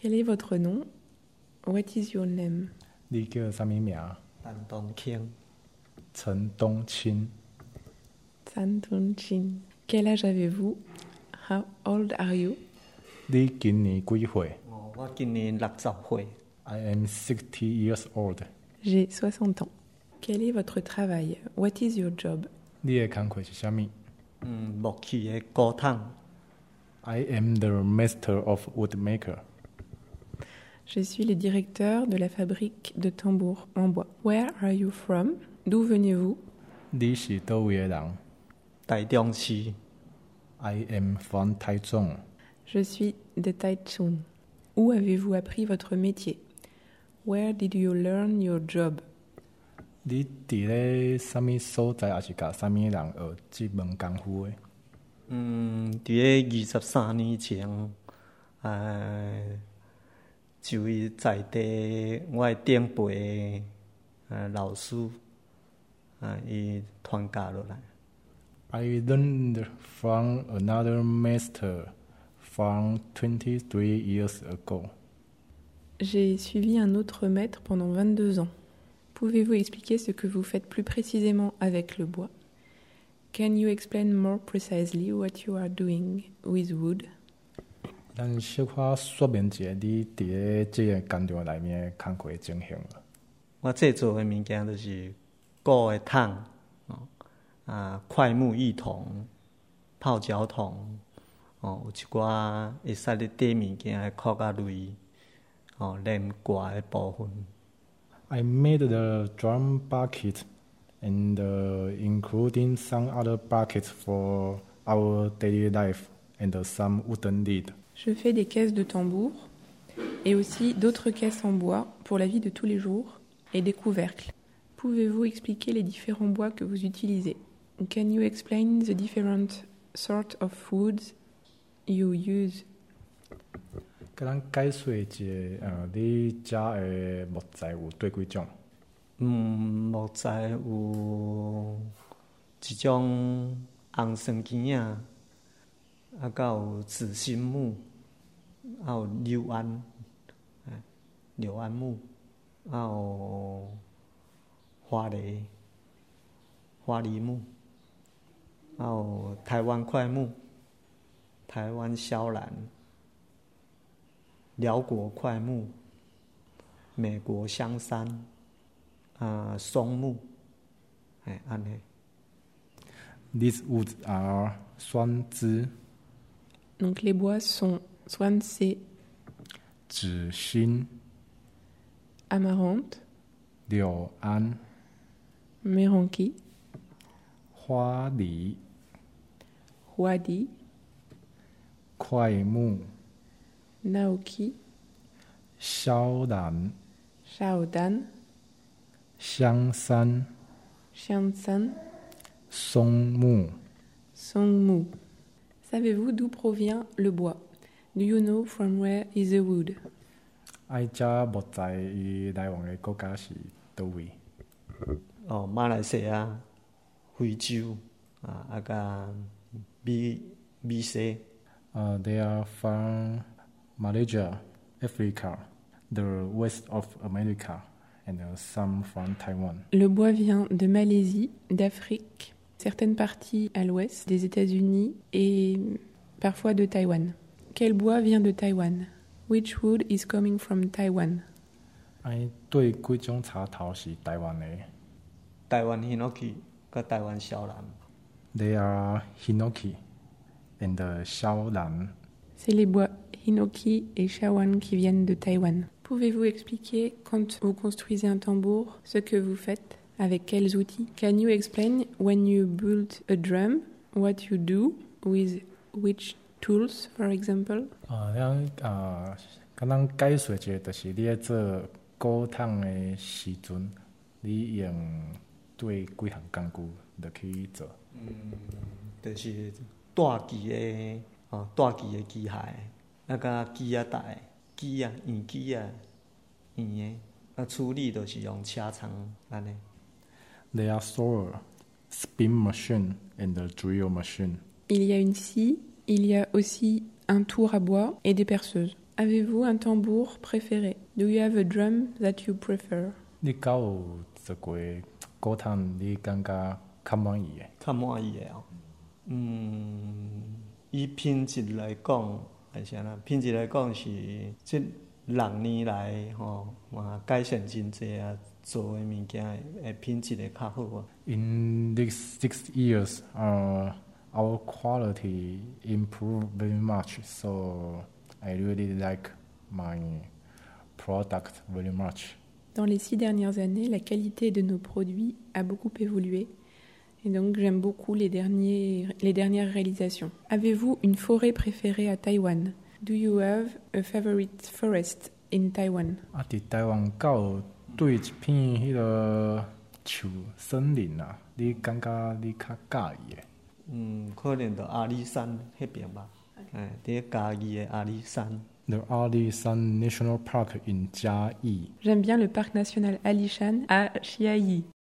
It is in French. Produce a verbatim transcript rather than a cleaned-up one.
Quel est votre nom? What is your name? 你叫什么名？ 陈东庆， 陈东清。 San Tonchin. Quel âge avez-vous? How old are you? 你今年几岁哦，我今年六十岁。 ？I am sixty years old. J'ai soixante ans. Quel est votre travail? What is your job? 你的工课是啥物？ 嗯，木器的高烫。 I am the master of woodmaker. Je suis le directeur de la fabrique de tambours en bois. Where are you from? D'où venez-vous? 你是倒位的人台中市。 ？I am from Taichung. Je suis de Taichung. Où avez-vous appris votre métier? Where did you learn your job? 你伫咧啥物所在，也是甲啥物人学即门功夫的？ 嗯，伫咧二十三年前，呃，一位在地我的顶辈的呃老师，啊，伊传教落来。 I learned from another master from twenty-three years ago. J'ai suivi un autre maître pendant vingt-deux ans. Pouvez-vous expliquer ce que vous faites plus précisément avec le bois? Can you explain more precisely what you are doing with wood? 咱小可说明一下你伫咧即个工作内面的工课情形。 我制作的物件就是古的桶，哦，啊，块木艺筒、泡脚筒，哦，有一寡会使咧缀物件的壳甲类，哦，连挂的部分。 I made the drum bucket and uh, including some other buckets for our daily life and some wooden lid. Je fais des caisses de tambour et aussi d'autres caisses en bois pour la vie de tous les jours et des couvercles. Pouvez-vous expliquer les différents bois que vous utilisez? Can you explain the different sort of woods you use? 甲咱解说一下，呃，你遮的木材有对几种？ 嗯，木材有一种红酸枝啊，啊，甲有紫心木，啊有柳安，哎，柳安木，啊有花梨，花梨木，啊有台湾块木，台湾萧兰，辽国块木，美国香山。啊，松木，哎，安尼。 These woods are 酸枝、 Donc les bois sont swansea, 紫心、 amarante, 柳安、 meranki, 花梨、 huadi, 块木、 naoki, 萧兰、 shaodan, 香山、 xiansan, 松木。 songmu. Savez-vous d'où provient le bois? Do you know from where is the wood? 爱遮木材伊来往的国家是倒位？ 哦，马来西亚、非洲啊，啊甲美美西。 Uh, they are from Malaysia, Africa, the west of America, and uh, some from Taiwan. Le bois vient de Malaisie, d'Afrique, certaines parties à l'ouest des États-Unis et parfois de Taïwan. Quel bois vient de Taïwan? Which wood is coming from Taiwan? 哎，对几种茶头是台湾的。 台湾 hinoki 甲台湾小兰。 They are hinoki and uh, 萧兰。 C'est les bois hinoki et shawan qui viennent de Taïwan. Pouvez-vous expliquer, quand vous construisez un tambour, ce que vous faites? Avec quels outils? Can you explain when you build a drum, what you do, with which tools, for example? 啊，咱啊，甲咱解说一下，就是你咧做鼓筒的时阵，你用对几项工具就去做。 嗯，就是大机的哦，大机的机械，啊甲机啊带机啊圆机啊圆的，啊处理就是用车床安尼。 They are saw, spin machine and the drill machine. Il y a une scie, il y a aussi un tour à bois et des perceuses. Avez-vous un tambour préféré? Do you have a drum that you prefer? 你敢有一过歌坛你感觉较满意的？ 较满意的哦。嗯，以品质来讲，还是安那？品质来讲是这六年来吼嘛改善真济啊，做的物件的品质会较好啊。 In these six years, uh, our quality improved very much. So I really like my product very much. Dans les six dernières années, la qualité de nos produits a beaucoup évolué. Et donc, j'aime beaucoup les, derniers, les dernières réalisations. Avez-vous une forêt préférée à Taïwan? Do you have a favorite forest in Taiwan? 啊，伫台湾有对一片迄个树森林啊，你感觉你较介意的？ 嗯，可能就阿里山迄边吧。哎，伫嘉义的阿里山。 The Alishan National Park in Chiayi. J'aime bien le parc national Alishan à Chiayi.